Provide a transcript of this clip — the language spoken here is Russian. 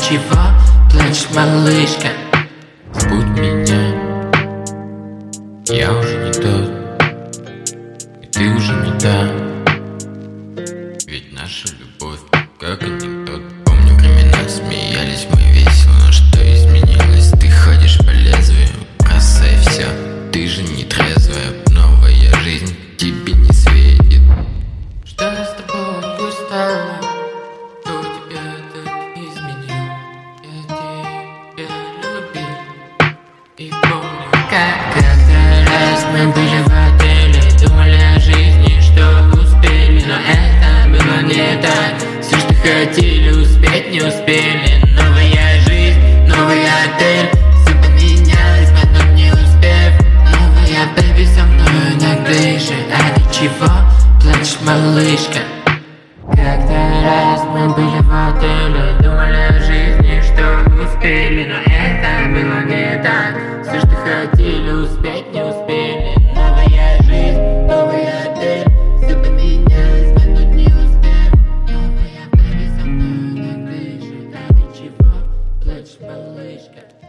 чего плачешь, малышка? Забудь меня, я уже не тот, и ты уже не та. Ведь наша любовь как анекдот. Помню времена, смеялись мы весело, но что изменилось? Ты ходишь по лезвию, бросай все, ты же не трезвая. Новая жизнь тебе не светит. Что с тобой стало? Кто тебя так изменил? Я тебя любил и помню, как как-то раз мы были в отеле, думали о жизни, что успели, но это было не так. Все, что хотели успеть, не успели. Новая жизнь, новый отель, все поменялось в одном не успев. Новая бэби со мной на крыше. А ты чего плачешь, малышка? Как-то раз мы были в отеле, думали о жизни, что успели, но это было не так. Все, что хотели успеть, не успели. Новая жизнь, новый отель, все поменялось в одном не успев. Новая бэби со мной на крыше. А ты чего плачешь, малышка?